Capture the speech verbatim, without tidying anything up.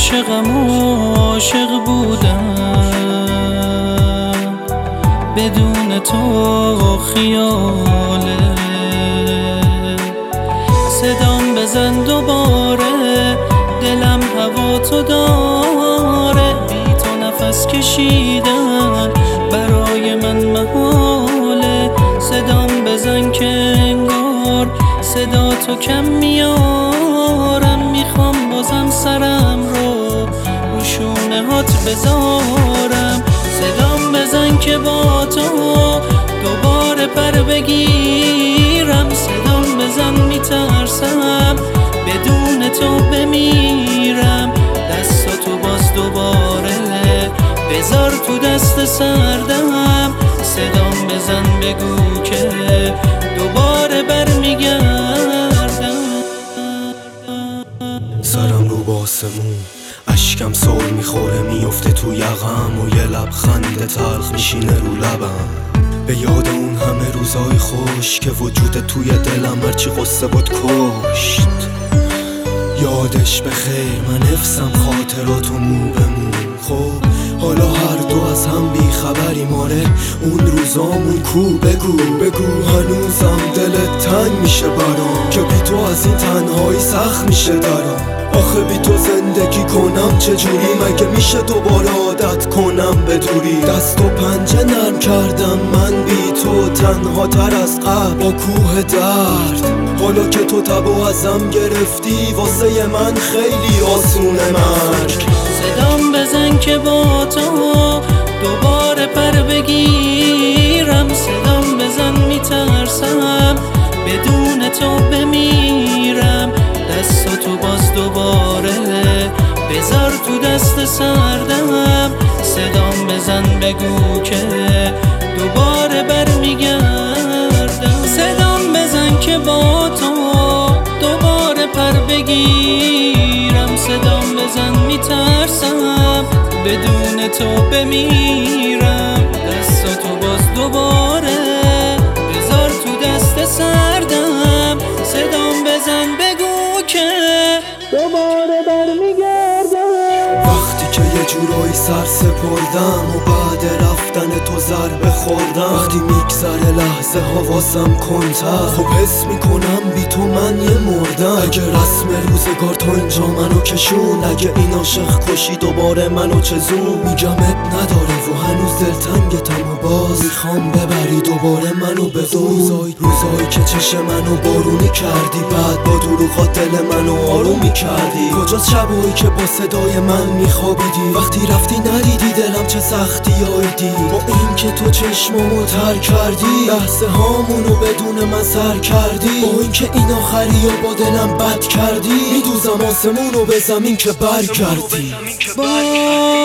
عاشقم و عاشق بودم، بدون تو خیاله. صدام بزن دوباره، دلم هوا تو داره، بی تو نفس کشیدن برای من محاله. صدام بزن که انگار صدا تو کم میارم، میخوام بازم سرم رو رو شونه هات بذارم. صدام بزن که با تو دوباره پر بگیرم، صدام بزن میترسم بدون تو بمیرم. دستاتو باز دوباره بذار تو دست سردم، صدام بزن بگو که دوباره برمیگردم. سرم رو با آسمون، اشکم سول میخوره میفته تو یقم، و یه لبخند تلخ میشینه رو لبم. به یاد اون همه روزای خوش که وجود توی دلم هرچی قصه بود کشت. یادش بخیر من حفظم خاطراتو مو به مو. خب حالا هر دو از هم بی خبری ماره، اون روزامون کو بگو بگو. هنوزم دلت تنگ میشه برام که بی تو از این تنهایی سخت میشه درام. آخه بی تو زندگی کنم چجوری؟ مگه میشه دوباره عادت کنم به دوری؟ دست و پنجه نرم کردم من بی تو، تنها تر از قبل با کوه درد. حالا که تو تبو ازم گرفتی واسه من خیلی آسونه مرگ. صدام بزن که با تو دوباره پر بگیرم، صدام بزن میترسم بدون تو بمیرم. دستاتو باز دوباره بذار تو دست سردم، صدام بزن بگو که دوباره برمیگردم. صدام بزن که با تو دوباره پر بگیرم، صدام بزن میترسم بدون تو بمیرم. دستاتو باز دوباره بذار تو دست سردم، صدام بزن بگو که دوباره برمیگردم. وقتی که یه جورایی سر سپردم و بعد رفتن تو ضربه خوردم، وقتی میگذره لحظه حواسم کنتر، خب حس میکنم بی تو من یه مردم. اگه رسم روزگار تا اینجا منو کشون، اگه این عاشق کشی دوباره منو چزون، میگم اب نداره و هنوز دلتنگتم و باز میخوام ببری دوباره منو به روزای روزایی که چش منو بارونی کردی، بعد با دروغات دل منو آرومی کردی. کجاست شبایی که با صدای من میخوابیدی؟ وقتی رفتی ندیدی دلم چه سختی آیدی؟ با این که تو چشمامو تر کردی، لحظه هامونو بدون من سر کردی. با این که این آخری و با دلم بد کردی، میدوزم آسمونو به زمین که برگردی. با